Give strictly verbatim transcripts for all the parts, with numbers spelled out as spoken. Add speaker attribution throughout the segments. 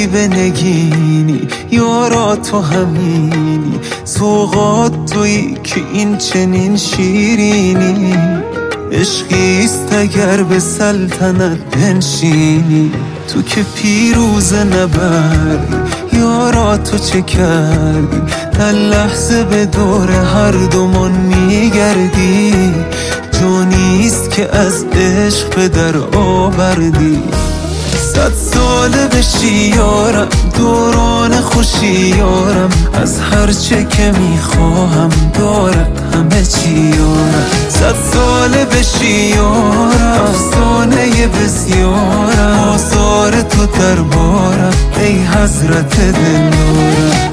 Speaker 1: به نگینی، یارا تو همینی، سوغات تویی که این چنین شیرینی. عشقیست اگر به سلطنت بنشینی، تو که پیروزه نبردی، یارا تو چه کردی؟ در لحظه به دور هر دومان میگردی، جانیست که از عشق به در آوردی. صد ساله بشی یارم، دوران خوشی یارم، از هرچه که میخواهم دارد همه چی یارم. صد ساله بشی یارم، افسانه بسیارم، آثار تو دربارم ای حضرت دلدارم.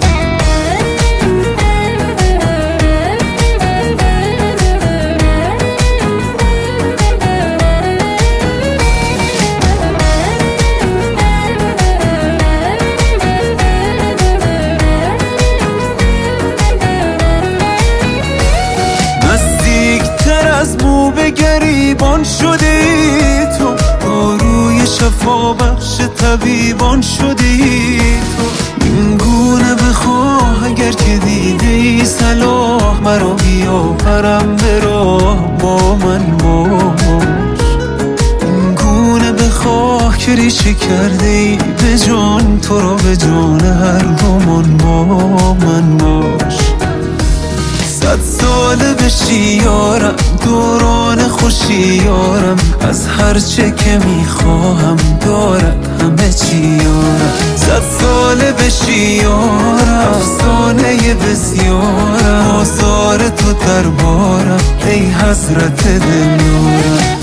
Speaker 1: از مو به گریبان شدی تو، داروی شفا بخش طبیبان شدی تو. این گونه بخواه اگر که دیدی صلاح، مرا بیاورم به راه با من باش. این گونه بخواه که ریشه کرده ای به جان، تو را به جان هر دومان با من باش. صد ساله بشی یارم، دوران خوشی یارم، از هرچه که میخواهم دارد همه چی یارم. صد ساله بشی یارم، افسانه بسیارم، آثار تو دربارم ای حضرت دلدارم.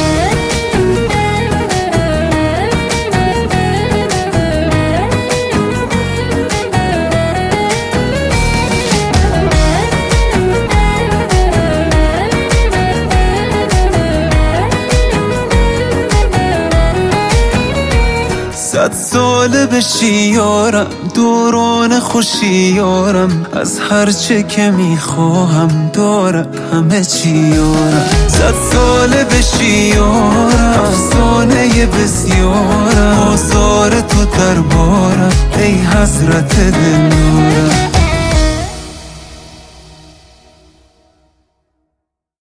Speaker 1: صد ساله بشی یارم، دوران خوشی یارم، از هرچه که میخواهم دارد همه چی یارم. صد ساله بشی یارم، افسانه بسیارم، آثار تو دربارم ای حضرت دلدارم.